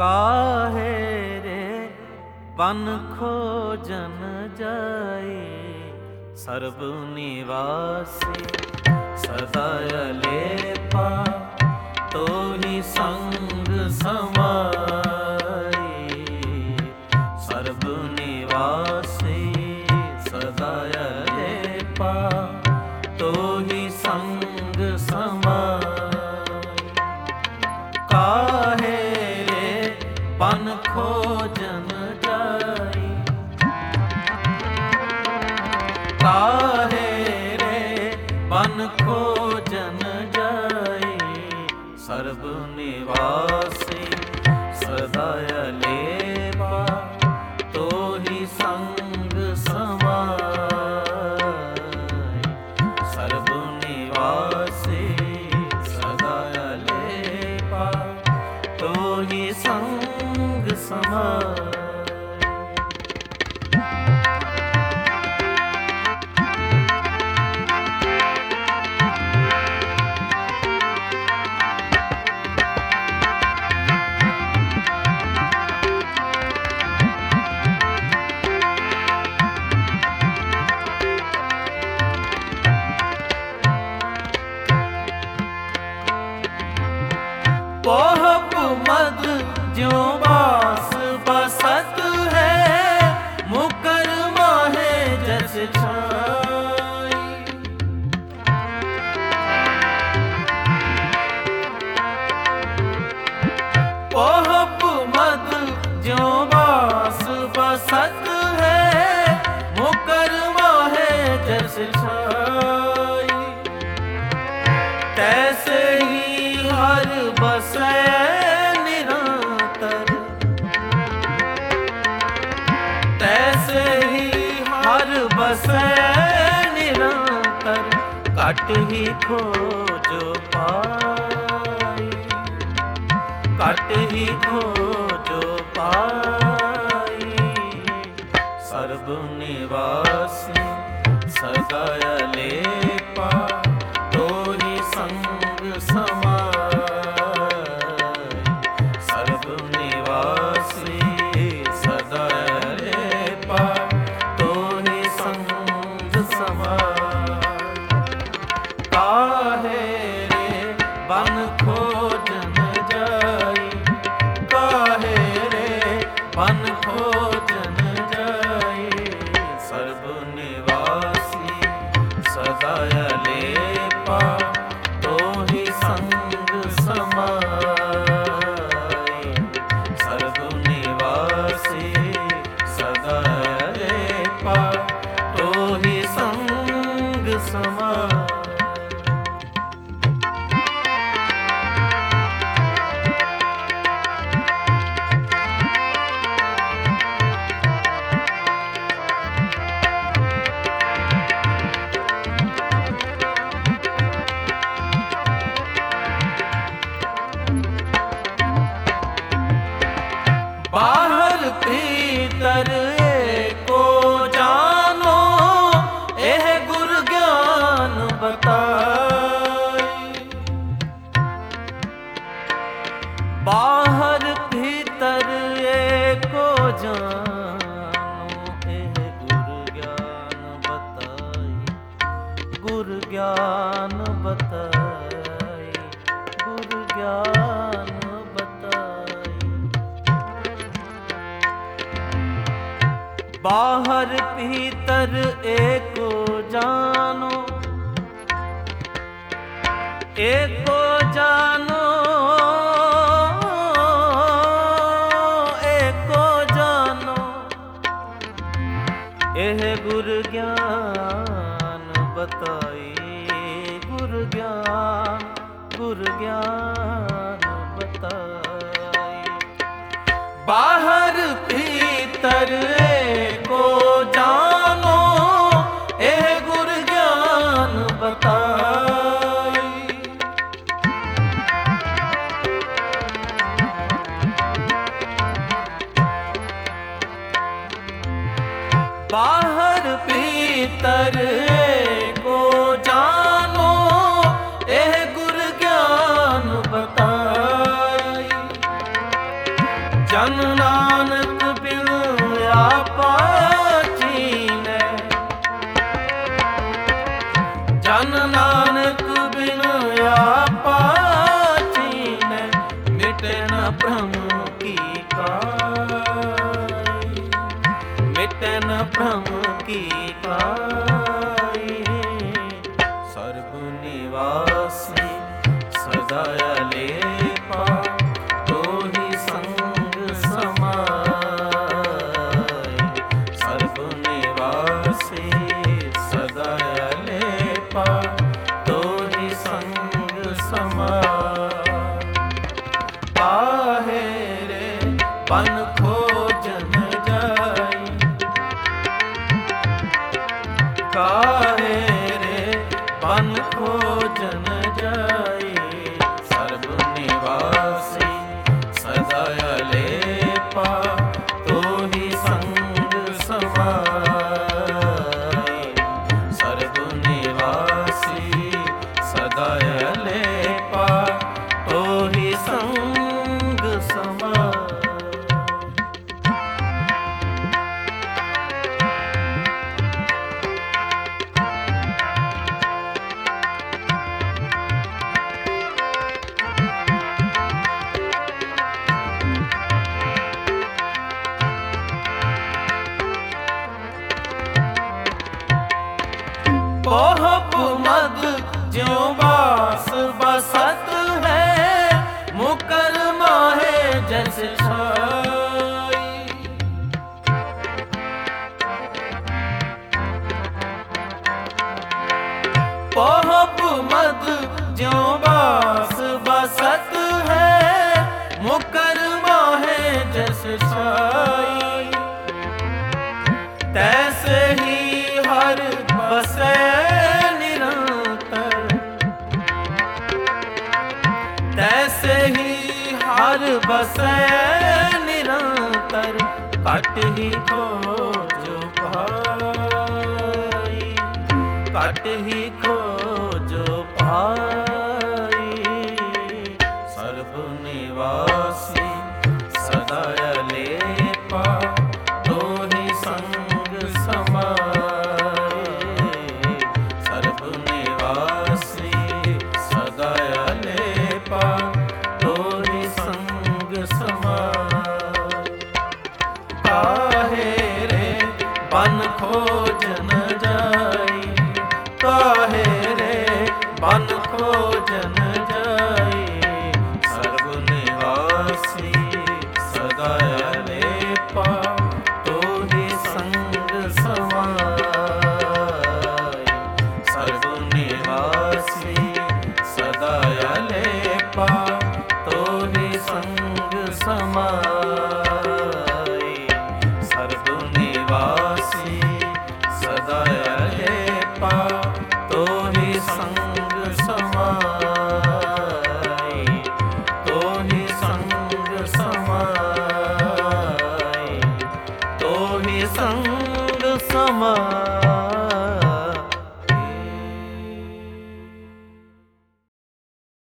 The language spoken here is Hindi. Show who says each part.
Speaker 1: काहे रे वन खोजन जाए, सर्ब निवासी सदा अलेपा, तो ही संग समाए। सर्ब निवासी सदा अलेपा, तो ही संग समाए। काहे रे वन खोजन जाई, काहे रे वन खोजन जाई, सर्ब निवासी सदा अलेपा, तो ही संग समाए। सर्ब निवासी सदा अलेपा, तो ही संग समाए। पोहप मद ज्यों बास बसत है, मुकर माहे जस छाई। पोहप मद ज्यों बास बसत है, मुकर माहे जस छाई। तैसे ही हर बसै निरंतर, तैसे ही हर बसै निरंतर, कट ही खोजो पाई, कट ही खोजो पाई। सर्ब निवासी सदा अलेपा, तो ही संग समाए। सर्ब निवासी सदा अलेपा, तो ही संग समाए। काहे रे वन खोजन जाई, काहे रे वन खोजन जाई, सर्ब निवासी सदा अलेपा, तो ही संग समाए। सर्ब निवासी सदा अलेपा, तो ही संग समाए। बाहर भीतर एको जानो, एह गुर ज्ञान बताई। बाहर भीतर एको जानो, एह गुर ज्ञान बताई। गुर ज्ञान बताई, गुर ज्ञान बताई। बाहर भीतर एको जानो, एको जानो, एको जानो, एह गुर ज्ञान बताई। गुर ज्ञान, गुर ज्ञान बताई। बाहर भीतर एको जानो, एह गुर ज्ञान बताई। बाहर भीतर एको जानो, एह गुर ज्ञान बताई। जन नानक बिन आपा चीनै, जन नानक बिन आपा चीनै, मिटे न भ्रम की काई, मिटे न भ्रम की काई। सर्व निवासी सदा अलेपा, तो ही संग समाय। सर्व निवासी सदा अलेपा, तो ही संग समाय। काहे रे बन खोजन जाई, काहे रे बन खोजन जाई। सर्व निवासी सदा अलेपा, तो ही संग समाय। सर्व निवासी सदा अलेपा, तो ही संग समाय। पोहप मद ज्यों बास बसत है, मुकर माहे जैसे छाई। पोहप मद ज्यों बास बसत है, मुकर माहे जैसे छाई। तैसे ही हर बसे निरंतर, तैसे ही हर बसे निरंतर। कट ही खोज पाई, कट ही खोज पाई। सर्व निवासी सदा अलेपा, तो ही संग समाय। सर्व निवासी सदा अलेपा, तो ही संग समाय। काहे रे बन खोजन जाई, काहे रे बन खोजन